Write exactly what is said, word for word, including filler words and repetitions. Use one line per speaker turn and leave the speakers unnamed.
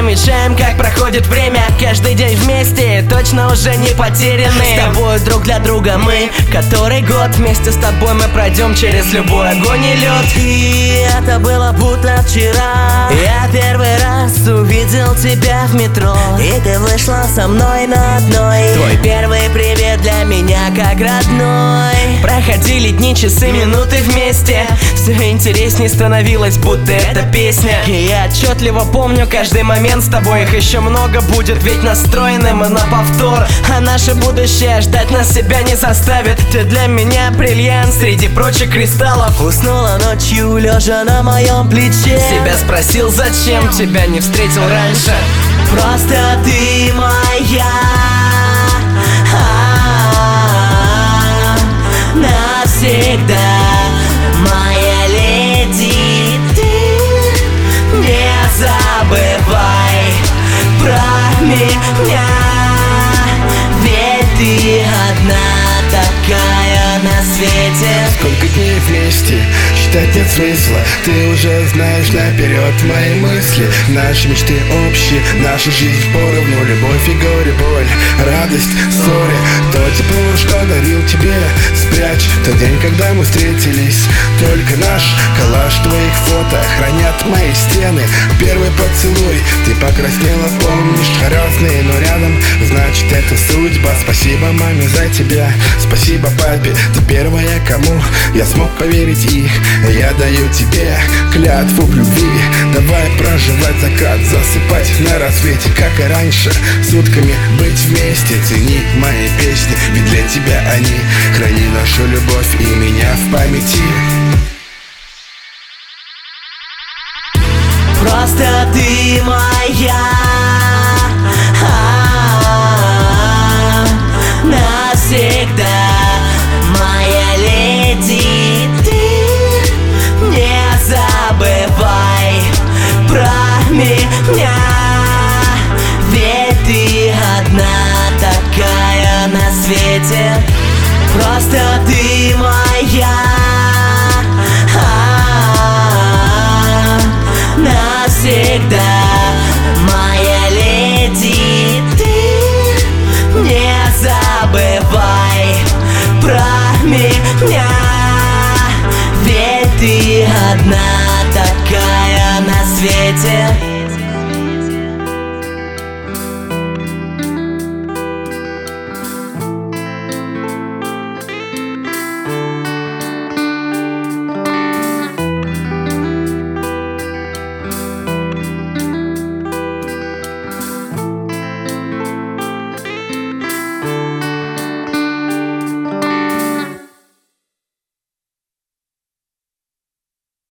замечаем, как проходит время. Каждый день вместе, точно уже не потеряны. С тобой друг для друга мы, который год. Вместе с тобой мы пройдем через любой огонь и лед.
И это было будто вчера. Я первый раз увидел тебя в метро, и ты вышла со мной на одной. Твой первый привет для меня как родной.
Проходили дни, часы, минуты вместе. Все интереснее становилось, будто это песня. И я отчетливо помню каждый момент с тобой. Их еще много будет, ведь настроены мы на повтор. А наше будущее ждать нас себя не заставит. Ты для меня бриллиант среди прочих кристаллов.
Уснула ночью, лежа на моем плече.
Себя спросил, зачем тебя не встретил раньше.
Просто ты моя, навсегда моя леди. Ты не забывай про меня, ведь ты одна такая на свете.
Сколько дней вместе, считать нет смысла. Ты уже знаешь наперед мои мысли. Наши мечты общие, наша жизнь поровну. Любовь и горе, боль, радость, ссоры. То тепло, что дарил тебе, спрячь тот день, когда мы встретились. Только наш коллаж твоих фото хранят мои стены. Первый поцелуй, ты покраснела, помнишь? Разные, но рядом, значит это судьба. Спасибо маме за тебя, спасибо папе. Ты первая, кому я смог поверить, и я даю тебе клятву в любви. Давай проживать закат, засыпать на рассвете, как и раньше, сутками быть вместе. Цени мои песни, ведь для тебя они. Храни нашу любовь и меня в памяти.
Просто ты моя, навсегда моя леди. Ты не забывай про меня, ведь ты одна такая на свете. Просто ты моя, навсегда моя леди. Ты не забывай про меня, ведь ты одна такая на свете.